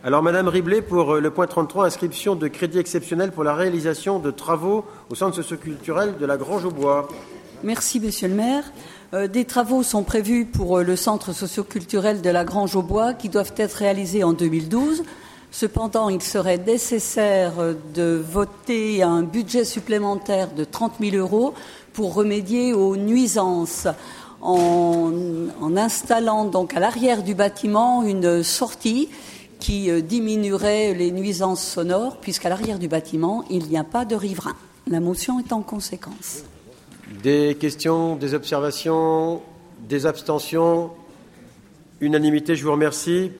Alors, Madame Riblet, pour le point 33, inscription de crédit exceptionnel pour la réalisation de travaux au centre socioculturel de la Grange aux Bois. Merci, Monsieur le maire. Des travaux sont prévus pour le centre socioculturel de la Grange aux Bois qui doivent être réalisés en 2012. Cependant, il serait nécessaire de voter un budget supplémentaire de 30 000 € pour remédier aux nuisances en installant donc à l'arrière du bâtiment une sortie qui diminuerait les nuisances sonores, puisqu'à l'arrière du bâtiment, il n'y a pas de riverain. La motion est en conséquence. Des questions, des observations, des abstentions? Unanimité, je vous remercie.